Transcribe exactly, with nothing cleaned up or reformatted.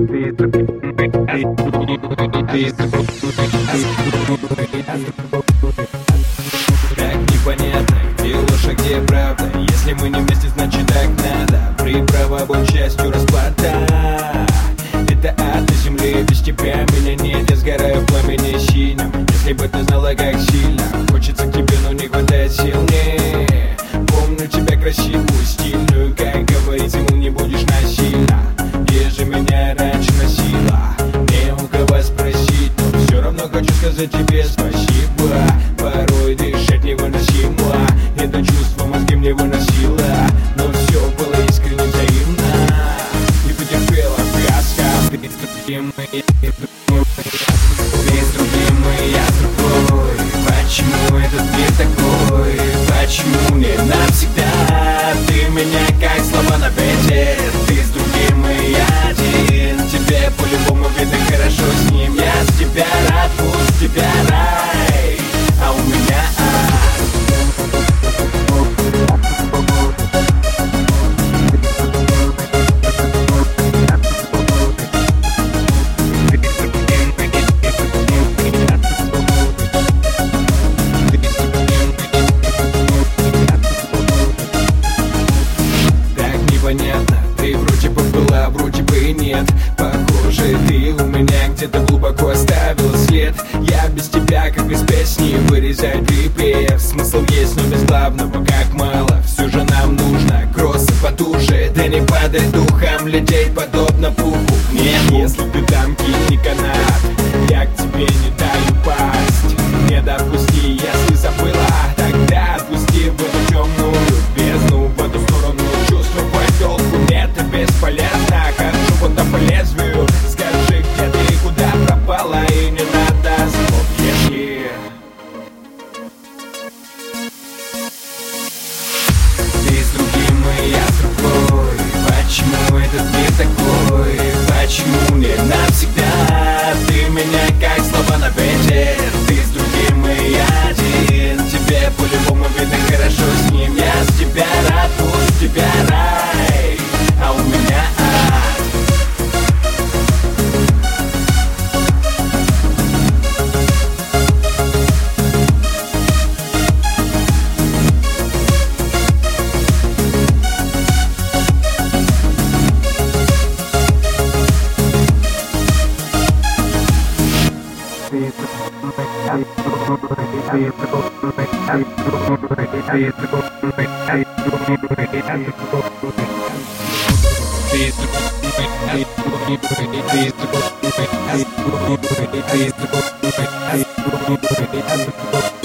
Так непонятно, где ложь, а где правда. Если мы не вместе, значит так надо. Приправа будь частью расплата. Это ад на земле, без тебя меня нет. Я сгораю в пламени синем. Если бы ты знала, как сильно хочется к тебе, но не хватает сил мне. Помню тебя красивую, стильную, как говорится, ну не будешь насильно. Где же меня раньше носила? Не у кого спросить, но все равно хочу сказать тебе спасибо. Порой дышать невыносимо, это чувство мозги мне выносило, но все было искренне взаимно. И потерпела сказка. Ты с другим, и ты с другим, и я с другой. Почему этот мир такой? Почему не навсегда? Ты меня как слова на ветер. Ты с другим, и я один. Тебе по-любому видно хорошо с ним. Я с тебя рад, пусть тебя рай, а у меня ад. Так непонятно, ты вроде бы была, вроде бы и нет. Похоже, ты у меня где-то глубоко оставил след. Я без тебя, как из песни, вырезаю припев. Смысл есть, но без главного как мало. Все же нам нужно кроссы потуже. Да не падай духом, лететь подобно пуху. Нет, если ты там кинь канат, я к тебе не даю пасть. Не допусти, если забыла, тогда отпусти в эту темную бездну, в эту сторону чувствовать толку нет и бесполезно. Хожу будто по лезвию. Скажи, где ты и куда пропала, и не надо слов ешки. Ты с другим, и я с другой. Почему этот мир такой? Почему не навсегда? Ты меня как слова на ветер. Ты с другим, и я один. Тебе по-любому видно хорошо с ним. Я с тебя рад, пусть тебя рай, а у меня ад. Ты